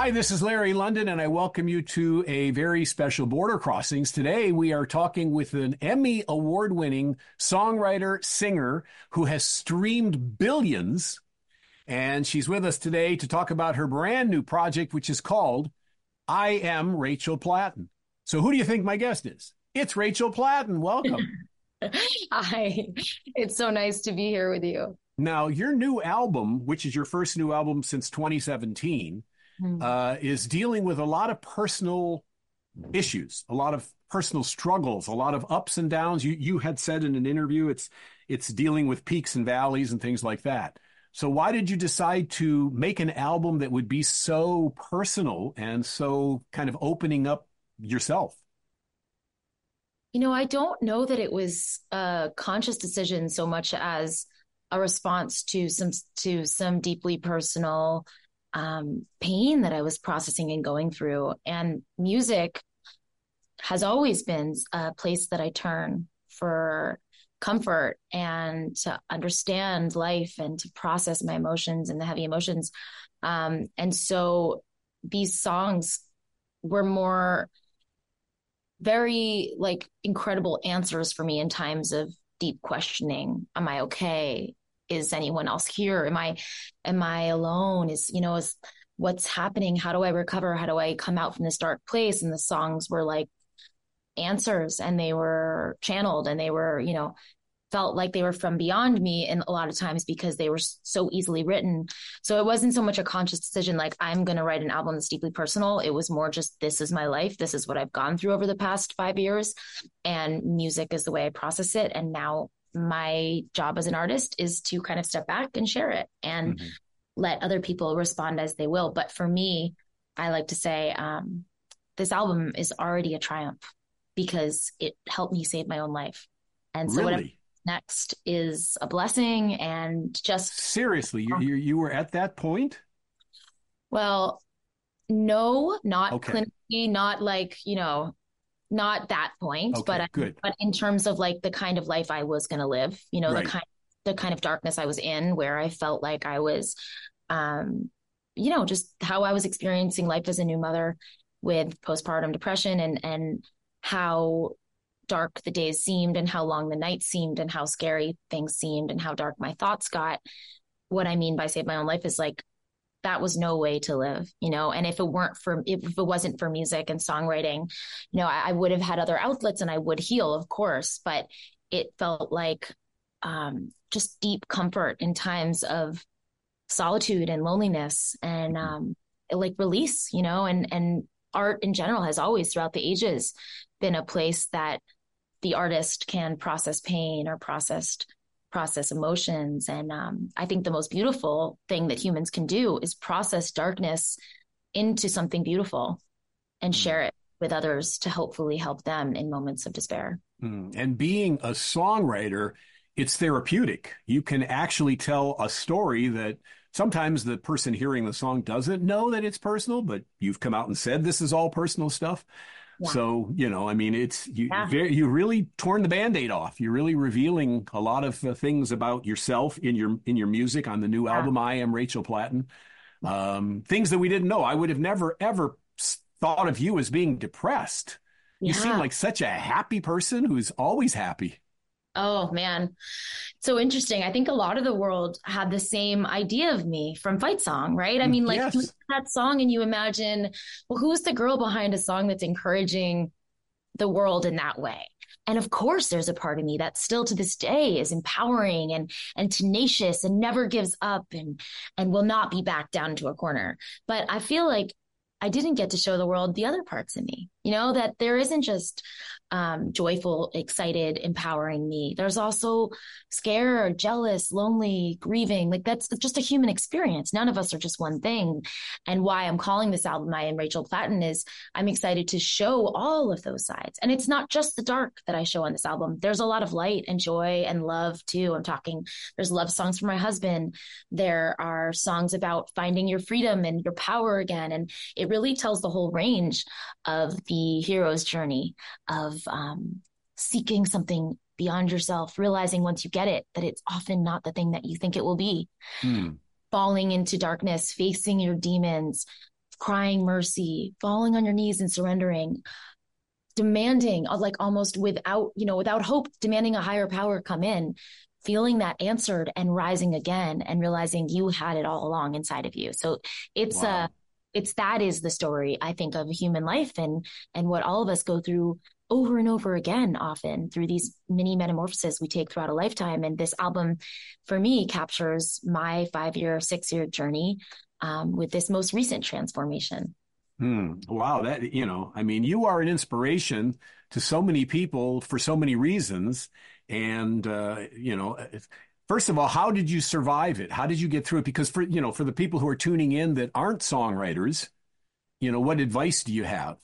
Hi, this is Larry London, and I welcome you to a very special Border Crossings. Today, we are talking with an Emmy award-winning songwriter, singer who has streamed billions, and she's with us today to talk about her brand new project, which is called I Am Rachel Platten. So who do you think my guest is? It's Rachel Platten. Welcome. Hi, it's so nice to be here with you. Now, your new album, which is your first new album since 2017, Mm. is dealing with a lot of personal issues, a lot of personal struggles, a lot of ups and downs. You had said in an interview it's dealing with peaks and valleys and things like that. So why did you decide to make an album that would be so personal and so kind of opening up yourself? I don't know that it was a conscious decision so much as a response to some deeply personal pain that I was processing and going through. And music has always been a place that I turn for comfort and to understand life and to process my emotions and the heavy emotions. And so these songs were more very like incredible answers for me in times of deep questioning. Am I okay? Is anyone else here? Am I alone? Is what's happening? How do I recover? How do I come out from this dark place? And the songs were like answers, and they were channeled, and they were, felt like they were from beyond me, and a lot of times because they were so easily written. So it wasn't so much a conscious decision like I'm going to write an album that's deeply personal. It was more just, this is my life, this is what I've gone through over the past 5 years, and music is the way I process it. And now my job as an artist is to kind of step back and share it and let other people respond as they will. But for me, I like to say this album is already a triumph because it helped me save my own life. And so whatever Really? next is a blessing. And just Seriously, you were at that point? well, no, not Okay. clinically, not like, not that point, Okay, good. but in terms of like the kind of life I was going to live, Right. the kind of darkness I was in, where I felt like I was, um, just how I was experiencing life as a new mother with postpartum depression, and how dark the days seemed and how long the nights seemed and how scary things seemed and how dark my thoughts got. What I mean by save my own life is like, that was no way to live, and if it wasn't for music and songwriting, I would have had other outlets and I would heal, of course, but it felt like just deep comfort in times of solitude and loneliness, and like release, and art in general has always throughout the ages been a place that the artist can process pain or process emotions. And I think the most beautiful thing that humans can do is process darkness into something beautiful and share it with others to hopefully help them in moments of despair. And being a songwriter, it's therapeutic. You can actually tell a story that sometimes the person hearing the song doesn't know that it's personal, but you've come out and said this is all personal stuff. Yeah. So, I mean, Yeah. you really torn the Band-Aid off. You're really revealing a lot of things about yourself in your music on the new Yeah. album, I Am Rachel Platten. Things that we didn't know. I would have never, ever thought of you as being depressed. You seem Yeah. like such a happy person who's always happy. Oh man. So interesting. I think a lot of the world had the same idea of me from Fight Song, right? I mean, like you hear Yes. that song and you imagine, well, who's the girl behind a song that's encouraging the world in that way? And of course, there's a part of me that still to this day is empowering and tenacious and never gives up and will not be backed down into a corner. But I feel like I didn't get to show the world the other parts of me, that there isn't just joyful, excited, empowering me. There's also scared, jealous, lonely, grieving. Like that's just a human experience. None of us are just one thing. And why I'm calling this album I Am Rachel Platten is I'm excited to show all of those sides. And it's not just the dark that I show on this album. There's a lot of light and joy and love too. There's love songs for my husband. There are songs about finding your freedom and your power again. And it really tells the whole range of the hero's journey of seeking something beyond yourself, realizing once you get it, that it's often not the thing that you think it will be, Hmm. falling into darkness, facing your demons, crying mercy, falling on your knees and surrendering, demanding, like almost without, without hope, demanding a higher power come in, feeling that answered and rising again and realizing you had it all along inside of you. So it's Wow. that is the story, I think, of human life, and what all of us go through over and over again, often through these mini metamorphoses we take throughout a lifetime. And this album for me captures my 5-year, 6-year journey with this most recent transformation. Wow. I mean, you are an inspiration to so many people for so many reasons. And, first of all, how did you survive it? How did you get through it? Because for the people who are tuning in that aren't songwriters, what advice do you have?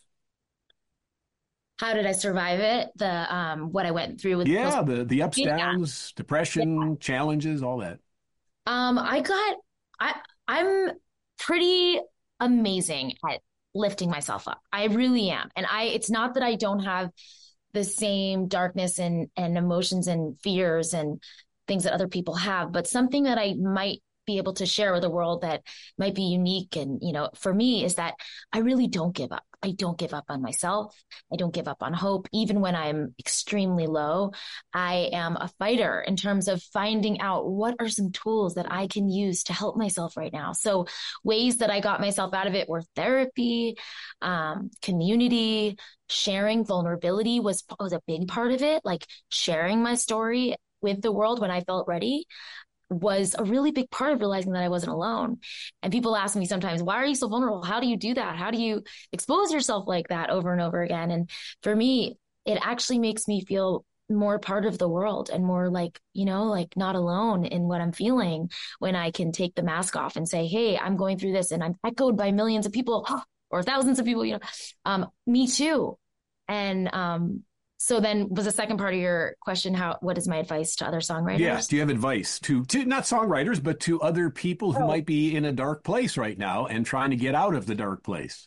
How did I survive it? What I went through with Yeah, the ups, yeah. downs, depression, challenges, all that. I got I'm pretty amazing at lifting myself up. I really am. And it's not that I don't have the same darkness and emotions and fears and things that other people have, but something that I might be able to share with the world that might be unique and, for me, is that I really don't give up. I don't give up on myself. I don't give up on hope. Even when I'm extremely low, I am a fighter in terms of finding out what are some tools that I can use to help myself right now. So ways that I got myself out of it were therapy, community, sharing. Vulnerability was a big part of it, like sharing my story with the world when I felt ready was a really big part of realizing that I wasn't alone. And people ask me sometimes, why are you so vulnerable? How do you do that? How do you expose yourself like that over and over again? And for me, it actually makes me feel more part of the world and more like, like not alone in what I'm feeling when I can take the mask off and say, hey, I'm going through this and I'm echoed by millions of people or thousands of people, me too. And so then was the second part of your question, what is my advice to other Yeah. songwriters? Do you have advice to not songwriters, but to other people who Oh, might be in a dark place right now and trying to get out of the dark place?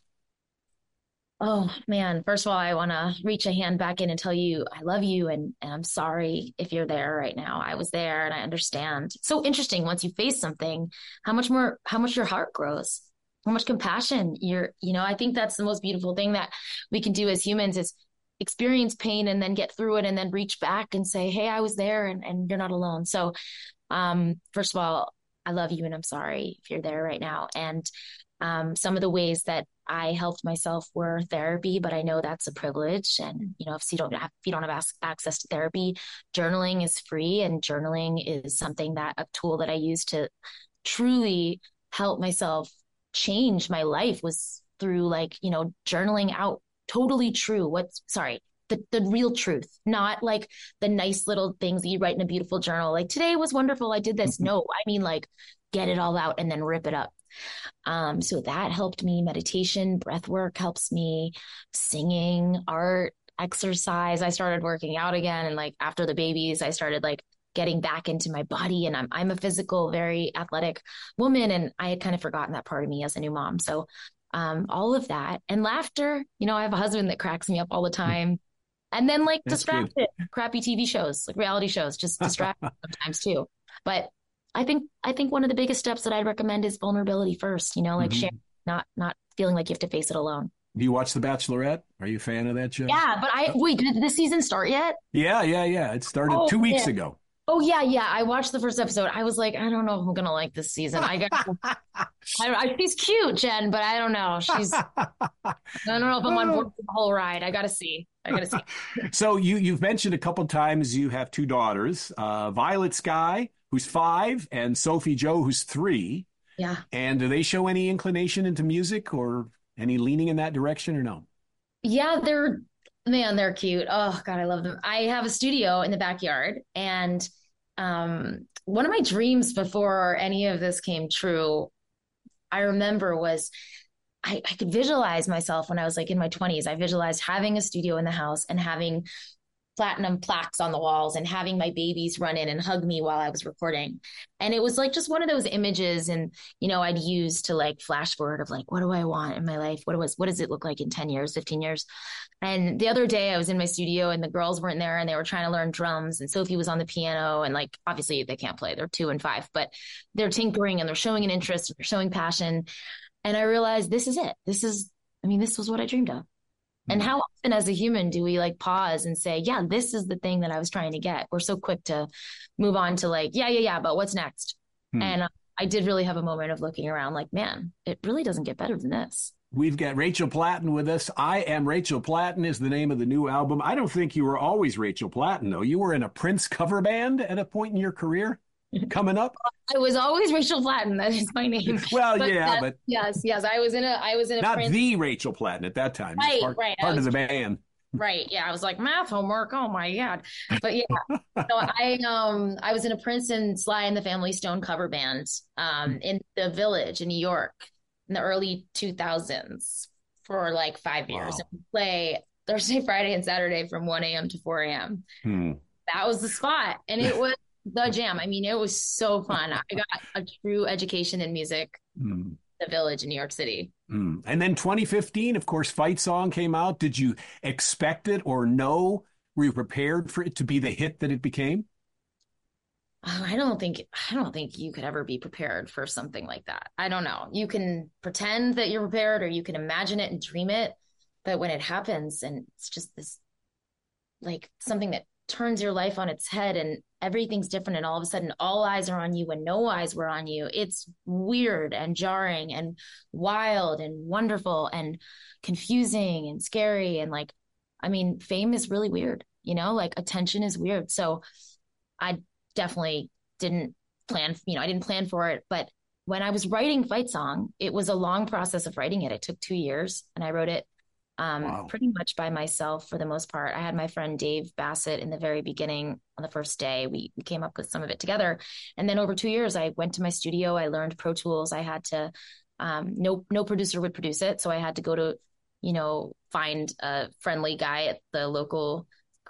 oh man. First of all, I want to reach a hand back in and tell you I love you and I'm sorry if you're there right now. I was there and I understand. It's so interesting once you face something, how much your heart grows, how much compassion I think that's the most beautiful thing that we can do as humans is experience pain and then get through it and then reach back and say, hey, I was there and you're not alone. So first of all, I love you and I'm sorry if you're there right now. And some of the ways that I helped myself were therapy, but I know that's a privilege. And if you don't have access to therapy, journaling is free, and journaling is a tool that I use to truly help myself change my life was through journaling out totally true. The real truth, not like the nice little things that you write in a beautiful journal. Like today was wonderful. I did this. No, I mean like get it all out and then rip it up. So that helped me. Meditation, breath work helps me, singing, art, exercise. I started working out again. And like after the babies, I started like getting back into my body. And I'm a physical, very athletic woman. And I had kind of forgotten that part of me as a new mom. So all of that and laughter, I have a husband that cracks me up all the time. And then like That's good. distracted, crappy TV shows, like reality shows, just distract sometimes too. But I think one of the biggest steps that I'd recommend is vulnerability first, like sharing, Mhm. not feeling like you have to face it alone. Do you watch The Bachelorette? Are you a fan of that show? Yeah, but wait, did this season start yet? Yeah, yeah, yeah. It started Oh, 2 weeks man. ago. Oh yeah, yeah. I watched the first episode. I was like, I don't know if I'm gonna like this season. She's cute, Jen, but I don't know. I don't know if I'm on board for the whole ride. I gotta see. I gotta see. So you've mentioned a couple times you have two daughters, Violet Sky, who's 5, and Sophie Joe, who's 3. Yeah. And do they show any inclination into music or any leaning in that direction or no? Yeah, they're cute. Oh God, I love them. I have a studio in the backyard, and one of my dreams before any of this came true, I remember was I could visualize myself when I was like in my 20s. I visualized having a studio in the house and having platinum plaques on the walls and having my babies run in and hug me while I was recording. And it was like just one of those images. And, I'd use to like flash forward of like, what do I want in my life? What does it look like in 10 years, 15 years? And the other day I was in my studio and the girls weren't there and they were trying to learn drums. And Sophie was on the piano and like, obviously they can't play. They're 2 and 5, but they're tinkering and they're showing an interest, they're showing passion. And I realized this is it. This was what I dreamed of. And how often as a human do we like pause and say, yeah, this is the thing that I was trying to get? We're so quick to move on to like, yeah, but what's next? Hmm. And I did really have a moment of looking around like, man, it really doesn't get better than this. We've got Rachel Platten with us. I Am Rachel Platten is the name of the new album. I don't think you were always Rachel Platten, though. You were in a Prince cover band at a point in your career coming up. I was always Rachel Platten. That is my name. Well, But yeah, but yes. I was in a not Prince. the Rachel Platten at that time. Right, right. Part of the band. Right. Yeah. I was like math homework. Oh my God. But yeah, so I was in a Prince and Sly and the Family Stone cover band in the Village in New York in the early 2000s for like 5 years. Wow. And we play Thursday, Friday, and Saturday from 1 a.m. to 4 a.m. Hmm. That was the spot. And it was the jam. I mean, it was so fun. I got a true education in music, Hmm. the Village in New York City. Hmm. And then 2015, of course, Fight Song came out. Did you expect it or know? Were you prepared for it to be the hit that it became? Oh, I don't think you could ever be prepared for something like that. I don't know. You can pretend that you're prepared or you can imagine it and dream it, but when it happens and it's just this like something that turns your life on its head and everything's different and all of a sudden all eyes are on you and no eyes were on you. It's weird and jarring and wild and wonderful and confusing and scary and like fame is really weird, like attention is weird. So I definitely didn't I didn't plan for it. But when I was writing Fight Song, it was a long process of writing it. It took 2 years and I wrote it Wow. pretty much by myself for the most part. I had my friend Dave Bassett in the very beginning on the first day. We came up with some of it together. And then over 2 years, I went to my studio. I learned Pro Tools. I had to, no producer would produce it. So I had to go to, find a friendly guy at the local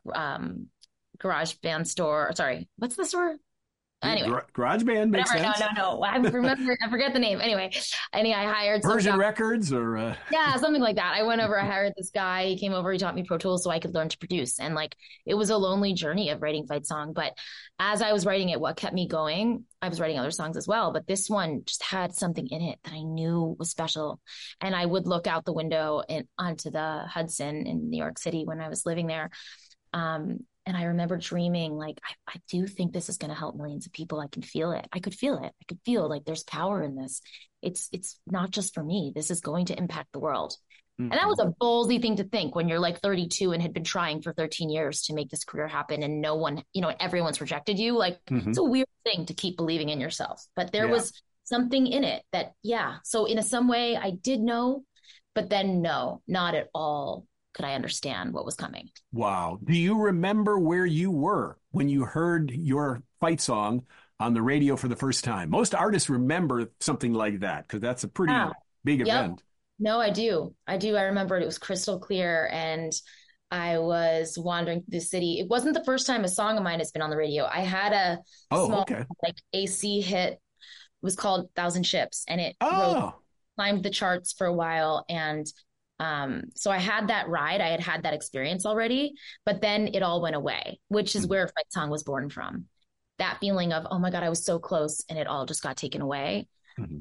garage band store. Sorry, what's the store? Anyway, Garage Band makes whatever. sense. No. I forget the name. Anyway, I hired Persian Records or yeah, something like that. I went over, I hired this guy. He came over, he taught me Pro Tools so I could learn to produce. And like, it was a lonely journey of writing Fight Song. But as I was writing it, what kept me going, I was writing other songs as well. But this one just had something in it that I knew was special. And I would look out the window and onto the Hudson in New York City when I was living there. And I remember dreaming, like, I do think this is going to help millions of people. I can feel it. I could feel it. I could feel like there's power in this. It's not just for me. This is going to impact the world. mm-hmm. And that was a ballsy thing to think when you're like 32 and had been trying for 13 years to make this career happen and no one, everyone's rejected you. Like, It's a weird thing to keep believing in yourself. But there was something in it that, So in some way I did know, but then no, not at all could I understand what was coming. Wow. Do you remember where you were when you heard your Fight Song on the radio for the first time? Most artists remember something like that because that's a pretty big event. No, I do. I remember it was crystal clear and I was wandering through the city. It wasn't the first time a song of mine has been on the radio. I had a small like AC hit. It was called Thousand Ships and it climbed the charts for a while. And so I had that ride. I had that experience already, but then it all went away, which is where Fight Song was born from. That feeling of, oh my God, I was so close and it all just got taken away. Mm-hmm.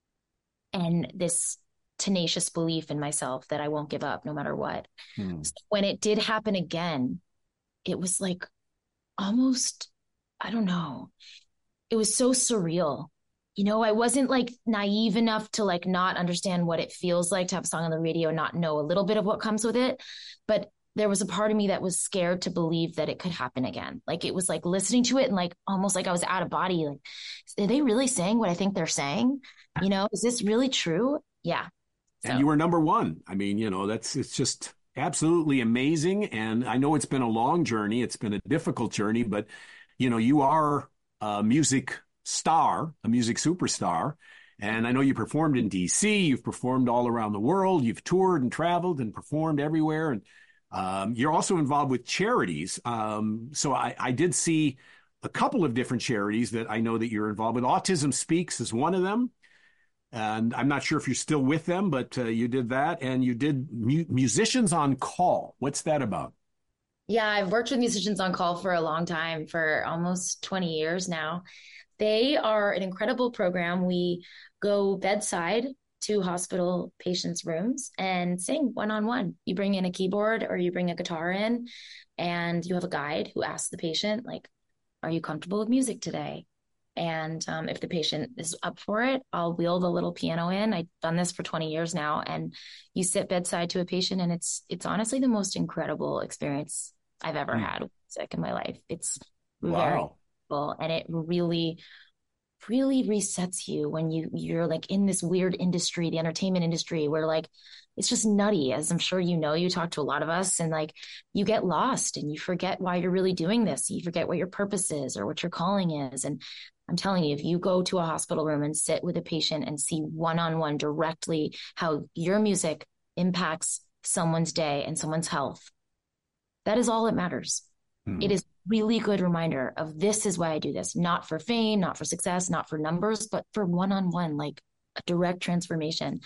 And this tenacious belief in myself that I won't give up no matter what. So when it did happen again, it was like almost, I don't know. It was so surreal. I wasn't like naive enough to like not understand what it feels like to have a song on the radio, not know a little bit of what comes with it. But there was a part of me that was scared to believe that it could happen again. Like it was like listening to it and like almost like I was out of body. Like, are they really saying what I think they're saying? Is this really true? Yeah. So. And you were number one. I mean, it's just absolutely amazing. And I know it's been a long journey. It's been a difficult journey, but you are a music star, a music superstar. And I know you performed in DC, you've performed all around the world, you've toured and traveled and performed everywhere. And you're also involved with charities. So I did see a couple of different charities that I know that you're involved with. Autism Speaks is one of them. And I'm not sure if you're still with them, but you did that. And you did Musicians on Call. What's that about? Yeah, I've worked with Musicians on Call for a long time, for almost 20 years now. They are an incredible program. We go bedside to hospital patients' rooms and sing one-on-one. You bring in a keyboard or you bring a guitar in, and you have a guide who asks the patient, like, are you comfortable with music today? And if the patient is up for it, I'll wheel the little piano in. I've done this for 20 years now, and you sit bedside to a patient, and it's honestly the most incredible experience I've ever had with music in my life. It's very cool, and it really, really resets you when you're like in this weird industry, the entertainment industry, where like it's just nutty, as I'm sure you know. You talk to a lot of us, and like you get lost and you forget why you're really doing this. You forget what your purpose is or what your calling is. And I'm telling you, if you go to a hospital room and sit with a patient and see one-on-one directly how your music impacts someone's day and someone's health, that is all that matters. It is really good reminder of this is why I do this, not for fame, not for success, not for numbers, but for one-on-one, like a direct transformation.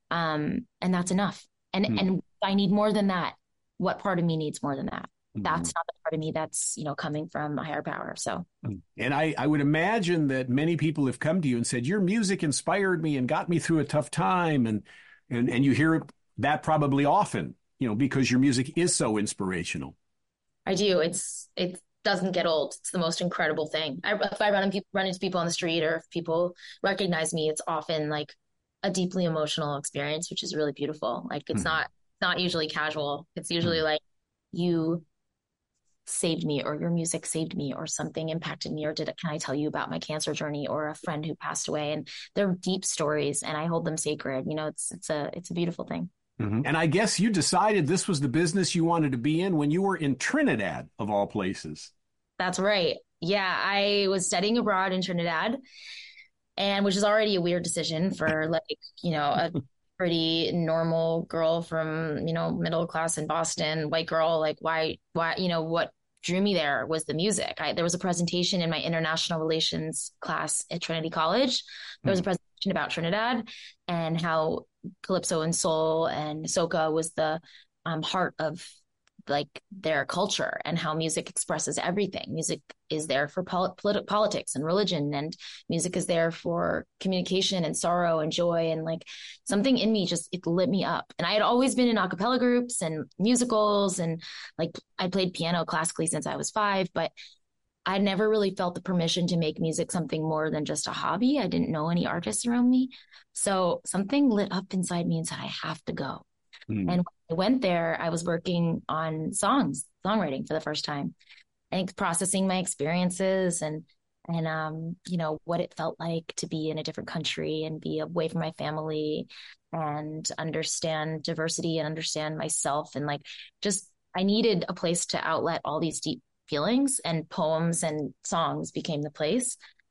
And that's enough. And I need more than that. What part of me needs more than that? That's not the part of me that's, coming from a higher power. So, and I would imagine that many people have come to you and said, your music inspired me and got me through a tough time. And you hear that probably often, because your music is so inspirational. I do. It doesn't get old. It's the most incredible thing. If I run into people on the street, or if people recognize me, it's often like a deeply emotional experience, which is really beautiful. Like it's not usually casual. It's usually like, you saved me, or your music saved me, or something impacted me, or can I tell you about my cancer journey, or a friend who passed away? And they're deep stories, and I hold them sacred. It's a beautiful thing. And I guess you decided this was the business you wanted to be in when you were in Trinidad, of all places. That's right. Yeah, I was studying abroad in Trinidad, and which is already a weird decision for like, a pretty normal girl from, middle class in Boston, white girl. Like why, what drew me there was the music. There was a presentation in my international relations class at Trinity College. There was a presentation about Trinidad and how calypso and soul and soca was the heart of like their culture, and how music expresses everything. Music is there for politics and religion, and music is there for communication and sorrow and joy. And like something in me it lit me up. And I had always been in a cappella groups and musicals, and like I played piano classically since I was 5, but I never really felt the permission to make music something more than just a hobby. I didn't know any artists around me. So something lit up inside me and said, I have to go. And when I went there, I was working on songwriting for the first time, and processing my experiences and what it felt like to be in a different country and be away from my family and understand diversity and understand myself. And like, just, I needed a place to outlet all these deep feelings, and poems and songs became the place.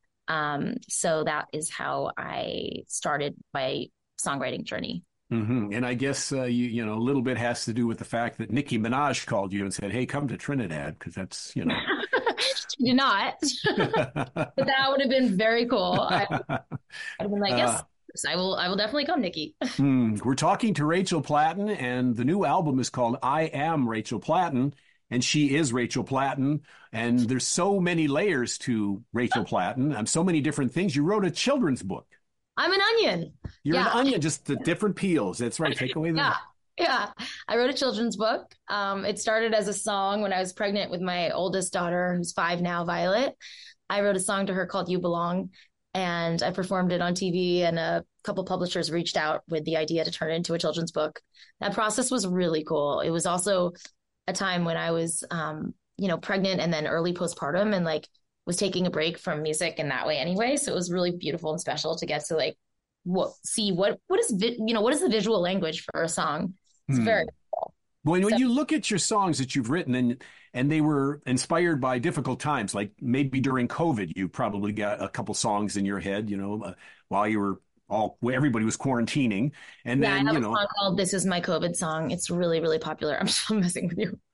So that is how I started my songwriting journey. And I guess, a little bit has to do with the fact that Nicki Minaj called you and said, hey, come to Trinidad, because that's, She did not. But that would have been very cool. I'd have been like, yes, I will definitely come, Nicki. We're talking to Rachel Platten, and the new album is called I Am Rachel Platten, and she is Rachel Platten. And there's so many layers to Rachel Platten, and so many different things. You wrote a children's book. I'm an onion. You're an onion, just the different peels. That's right. Take away the... Yeah. I wrote a children's book. It started as a song when I was pregnant with my oldest daughter, who's 5 now, Violet. I wrote a song to her called You Belong, and I performed it on TV, and a couple publishers reached out with the idea to turn it into a children's book. That process was really cool. It was also a time when I was, pregnant and then early postpartum, and like was taking a break from music in that way anyway. So it was really beautiful and special to get to like what is the visual language for a song. It's very cool. When you look at your songs that you've written and they were inspired by difficult times, like maybe during COVID, you probably got a couple songs in your head, while you were everybody was quarantining. And then, I have a song called This Is My COVID Song. It's really, really popular. I'm still messing with you.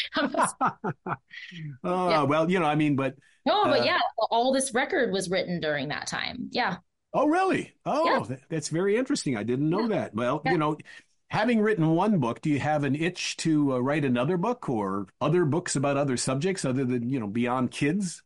Well, but yeah, all this record was written during that time. Yeah. Oh, really? Oh, yeah. That's very interesting. I didn't know that. Well, having written one book, do you have an itch to write another book or other books about other subjects other than, beyond kids?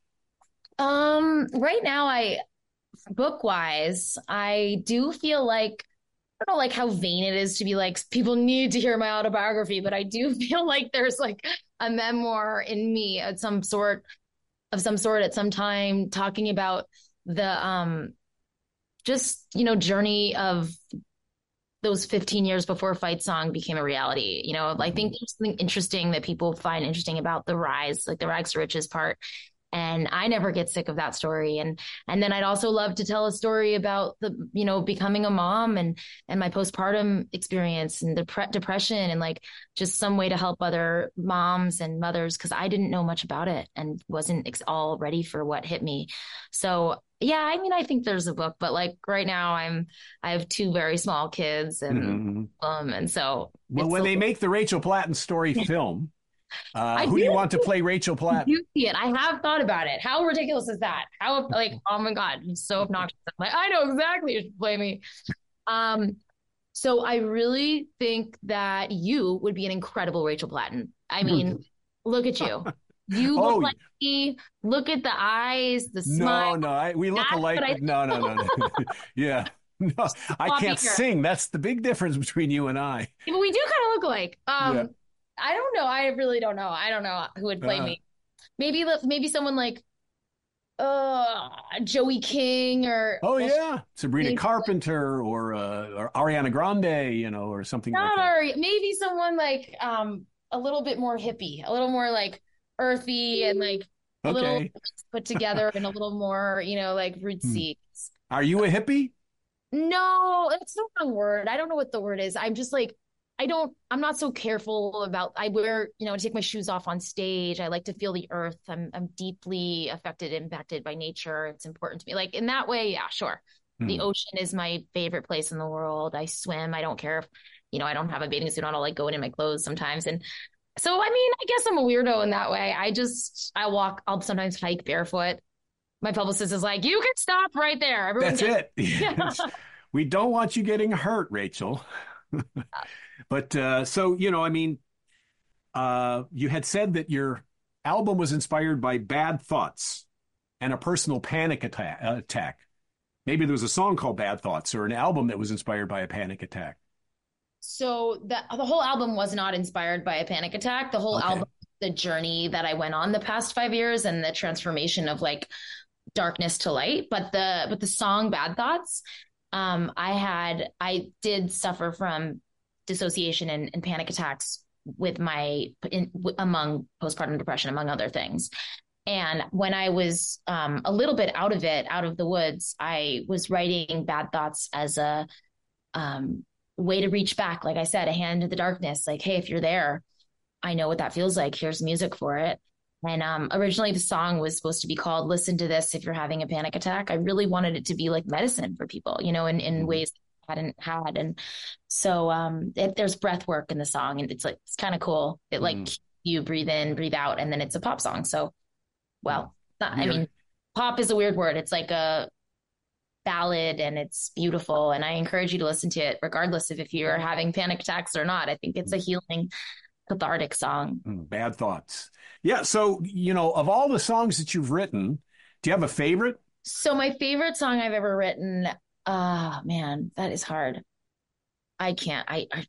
Right now, book wise, I do feel like I don't know like how vain it is to be like people need to hear my autobiography, but I do feel like there's like a memoir in me at some sort at some time talking about the just journey of those 15 years before Fight Song became a reality. I think Mhm. there's something interesting that people find interesting about the rise, like the rags to riches part. And I never get sick of that story. And then I'd also love to tell a story about becoming a mom and my postpartum experience and the depression and like just some way to help other moms and mothers because I didn't know much about it and wasn't all ready for what hit me. So yeah, I mean, I think there's a book, but like right now I have two very small kids Mhm. and so Well, it's when a they make the Rachel Platten story film, I who do you want to do play Rachel Platten? you see it. I have thought about it. How ridiculous is that? How like, oh my God, it's so obnoxious. I'm like, I know exactly who should play me. Um, so I really think that you would be an incredible Rachel Platten. I mean, look at you. You look Oh, like me. Look at the eyes, the smile. no, no, we look That's alike, what I but no, no, no, no. Yeah, no, I copy can't her. sing. That's the big difference between you and I. Yeah, but we do kind of look alike. Yeah. I don't know. I really don't know. I don't know who would play Uh, me. Maybe someone like Joey King or oh well, yeah, Sabrina maybe Carpenter or Ariana Grande, or something like not that. Ari, maybe someone like a little bit more hippie, a little more like earthy and like a little Okay. put together and a little more, like Hmm. rootsy. Are you a hippie? No, that's the wrong word. I don't know what the word is. I'm just like I'm not so careful about I wear, I take my shoes off on stage. I like to feel the earth. I'm deeply impacted by nature. It's important to me. Like in that way, yeah, sure. The Hmm. ocean is my favorite place in the world. I swim. I don't care if, I don't have a bathing suit on. I'll like go in my clothes sometimes. And so, I mean, I guess I'm a weirdo in that way. I'll sometimes hike barefoot. My publicist is like, you can stop right there. Everyone That's gets, it. yeah. Yes. We don't want you getting hurt, Rachel. But so, I mean, you had said that your album was inspired by bad thoughts and a personal panic attack. Maybe there was a song called Bad Thoughts or an album that was inspired by a panic attack. So the whole album was not inspired by a panic attack. The whole Okay. album, the journey that I went on the past 5 years and the transformation of like darkness to light. But the song Bad Thoughts, I did suffer from dissociation and panic attacks among postpartum depression, among other things. And when I was a little bit out of it, out of the woods, I was writing Bad Thoughts as a um, way to reach back. Like I said, a hand in the darkness. Like, hey, if you're there, I know what that feels like. Here's music for it. And originally, the song was supposed to be called "Listen to This" if you're having a panic attack. I really wanted it to be like medicine for people, in Mhm. ways I hadn't had. And so there's breath work in the song, and it's kind of cool. It like Mhm. you breathe in, breathe out, and then it's a pop song. So, Mhm. well, I We're mean, pop is a weird word. It's like a ballad and it's beautiful. And I encourage you to listen to it, regardless of if you're having panic attacks or not. I think it's a healing, cathartic song. Bad Thoughts. Yeah. So, of all the songs that you've written, do you have a favorite? So, my favorite song I've ever written, man, that is hard. I can't,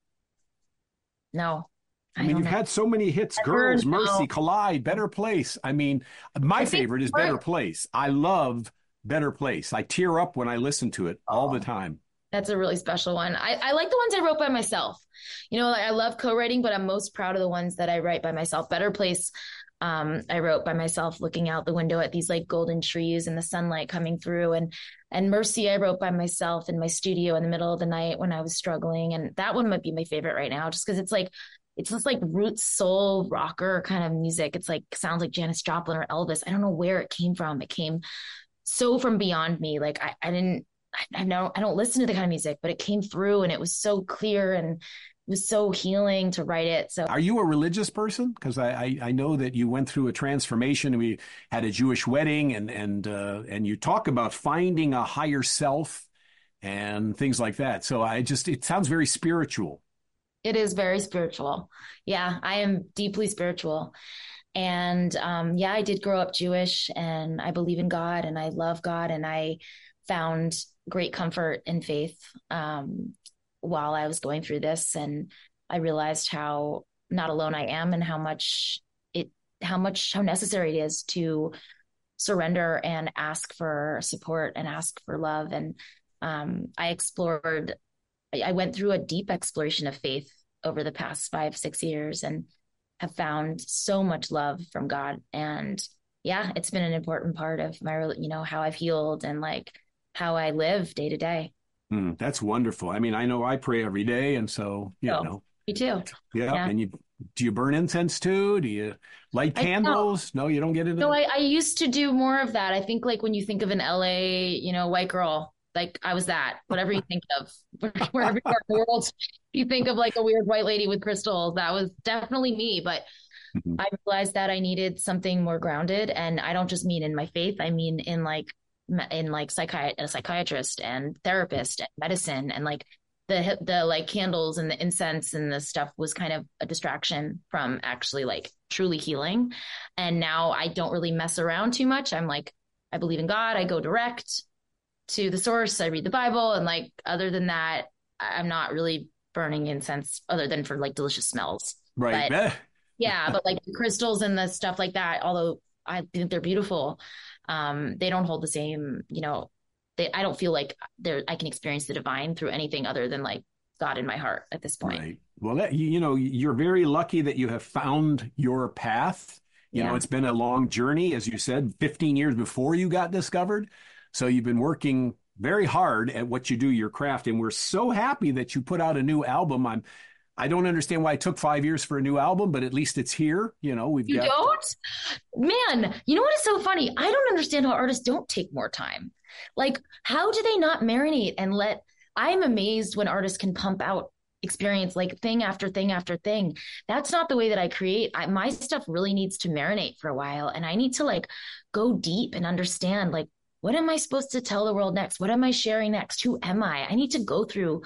no, I I mean, don't you've know. had so many hits: Ever, Girls, Mercy, no. Collide, Better Place. I mean, my I think, favorite is Better Place. I love Better Place. I tear up when I listen to it all the oh, time. that's a really special one. I like the ones I wrote by myself. Like I love co-writing, but I'm most proud of the ones that I write by myself. Better Place, I wrote by myself, looking out the window at these like golden trees and the sunlight coming through. And Mercy, I wrote by myself in my studio in the middle of the night when I was struggling. And that one might be my favorite right now, just because it's this like root soul rocker kind of music. It's like sounds like Janis Joplin or Elvis. I don't know where it came from. It came so from beyond me. Like I didn't I know I don't listen to the kind of music, but it came through and it was so clear and it was so healing to write it. So Are you a religious person? Because I know that you went through a transformation. We had a Jewish wedding, and you talk about finding a higher self and things like that. So it sounds very spiritual. it is very spiritual. Yeah, I am deeply spiritual. And yeah, I did grow up Jewish and I believe in God and I love God and I found great comfort in faith while I was going through this, and I realized how not alone I am, and how necessary it is to surrender and ask for support and ask for love. And I went through a deep exploration of faith over the past 5-6 years, and have found so much love from God. And yeah, it's been an important part of my, how I've healed and like how I live day to day. That's wonderful. I mean, I know I pray every day, and so, Me too. yeah. And do you burn incense too? Do you light candles? No, you don't get into No, that? I used to do more of that. I think like when you think of an LA, white girl, like I was that, whatever you think of, wherever you are in the world, you think of like a weird white lady with crystals. That was definitely me. But Mhm. I realized that I needed something more grounded. And I don't just mean in my faith, I mean in like a psychiatrist and therapist and medicine, and like the like candles and the incense and the stuff was kind of a distraction from actually like truly healing. And now I don't really mess around too much. I'm like, I believe in God. I go direct to the source. I read the Bible. And like, other than that, I'm not really burning incense other than for like delicious smells. Right. But yeah, but like the crystals and the stuff like that, although I think they're beautiful, they don't hold the same, I don't feel like I can experience the divine through anything other than like God in my heart at this point. Right. Well, you're very lucky that you have found your path. It's been a long journey, as you said, 15 years before you got discovered. So you've been working very hard at what you do, your craft. And we're so happy that you put out a new album. I don't understand why it took 5 years for a new album, but at least it's here. You don't? Man, you know what is so funny? I don't understand how artists don't take more time. Like, how do they not marinate and I'm amazed when artists can pump out experience like thing after thing after thing. That's not the way that I create. My stuff really needs to marinate for a while, and I need to like go deep and understand like, what am I supposed to tell the world next? What am I sharing next? Who am I? I need to go through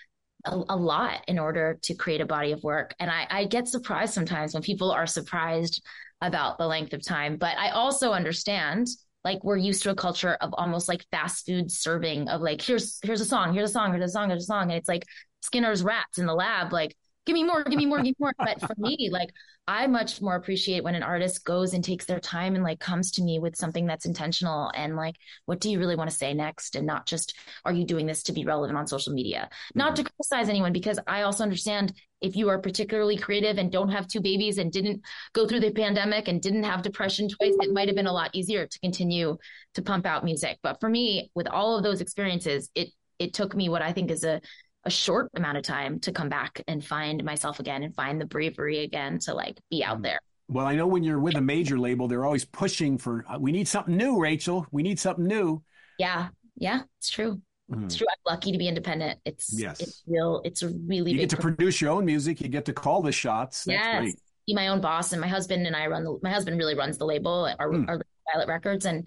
a lot in order to create a body of work. And I get surprised sometimes when people are surprised about the length of time. But I also understand, like, we're used to a culture of almost like fast food serving of like, here's a song, here's a song, here's a song, here's a song. And it's like Skinner's rats in the lab, like, give me more, give me more, give me more. But for me, like, I much more appreciate when an artist goes and takes their time and like comes to me with something that's intentional and like, what do you really want to say next? And not just, are you doing this to be relevant on social media? Not to criticize anyone, because I also understand if you are particularly creative and don't have two babies and didn't go through the pandemic and didn't have depression twice, it might have been a lot easier to continue to pump out music. But for me, with all of those experiences, it took me what I think is a short amount of time to come back and find myself again and find the bravery again to like be out there. Well, I know when you're with a major label, they're always pushing for, we need something new, Rachel. We need something new. Yeah. Yeah, it's true. It's true. I'm lucky to be independent. It's real. It's a really you big get to produce your own music. You get to call the shots. That's great. Be my own boss. And my husband and I my husband really runs the label, our Violet Records. And,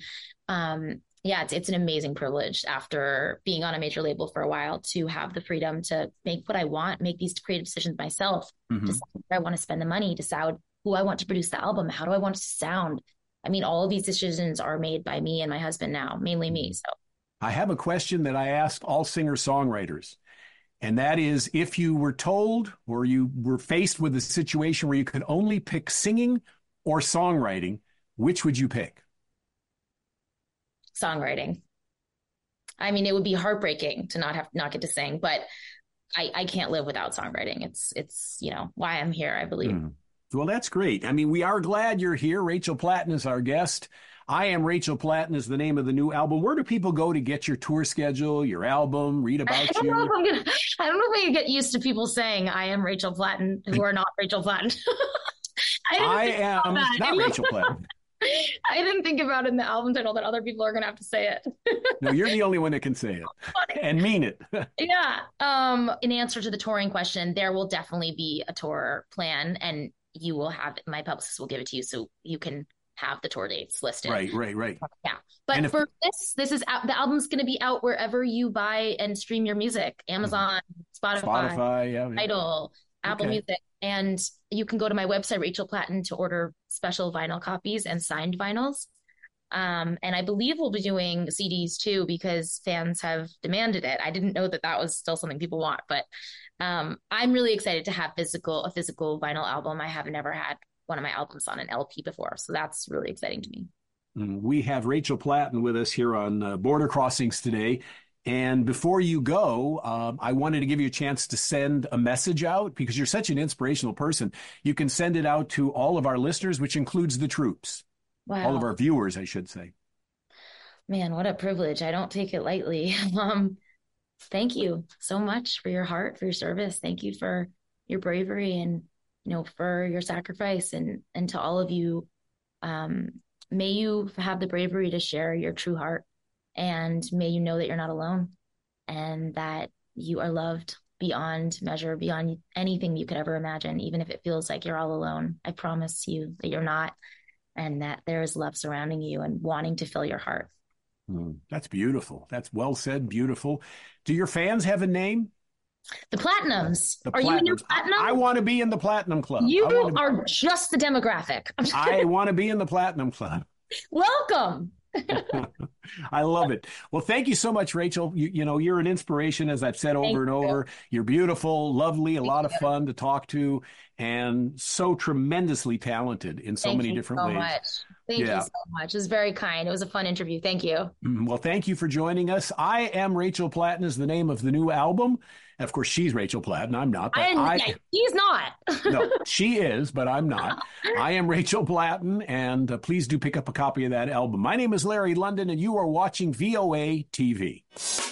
yeah, it's an amazing privilege after being on a major label for a while to have the freedom to make what I want, make these creative decisions myself, decide where I want to spend the money, decide who I want to produce the album, how do I want it to sound. I mean, all of these decisions are made by me and my husband now, mainly me. So I have a question that I ask all singer-songwriters, and that is, if you were told or you were faced with a situation where you could only pick singing or songwriting, which would you pick? Songwriting. I mean, it would be heartbreaking to not get to sing, but I can't live without songwriting. It's why I'm here, I believe. Well, that's great. I mean, we are glad you're here. Rachel Platten is our guest. I Am Rachel Platten is the name of the new album. Where do people go to get your tour schedule, your album, read about you? I don't know if I can get used to people saying I am Rachel Platten who are not Rachel Platten. I am not Rachel Platten. I didn't think about it in the album title that other people are going to have to say it. No, you're the only one that can say it and mean it. Yeah. In answer to the touring question, there will definitely be a tour plan, and you will have my publicist will give it to you so you can have the tour dates listed. Right. Yeah. But for this is out. The album's going to be out wherever you buy and stream your music: Amazon, Spotify, Tidal, Apple Music. And you can go to my website, Rachel Platten, to order special vinyl copies and signed vinyls. And I believe we'll be doing CDs too because fans have demanded it. I didn't know that that was still something people want, but I'm really excited to have a physical vinyl album. I have never had one of my albums on an LP before, so that's really exciting to me. We have Rachel Platten with us here on Border Crossings today. And before you go, I wanted to give you a chance to send a message out because you're such an inspirational person. You can send it out to all of our listeners, which includes the troops, all of Wow. our viewers, I should say. Man, what a privilege. I don't take it lightly. Thank you so much for your heart, for your service. Thank you for your bravery and, for your sacrifice and to all of you. Um, may you have the bravery to share your true heart and may you know that you're not alone and that you are loved beyond measure, beyond anything you could ever imagine, even if it feels like you're all alone. I promise you that you're not and that there is love surrounding you and wanting to fill your heart. That's beautiful. That's well said. Beautiful. Do your fans have a name? The Platinums. The Are you in your Platinums. Platinum? I want to be in the Platinum Club. You are just the demographic. I want to be in the Platinum Club. Welcome. I love it. Well, thank you so much, Rachel. You're an inspiration, as I've said over and over. You're beautiful, lovely, a lot of fun to talk to, and so tremendously talented in so many different ways. Thank you so much. It was very kind. It was a fun interview. Thank you. Well, thank you for joining us. I Am Rachel Platten is the name of the new album. Of course, she's Rachel Platten. I'm not. He's not. No, she is, but I'm not. I am Rachel Platten, and please do pick up a copy of that album. My name is Larry London, and you are watching VOA TV.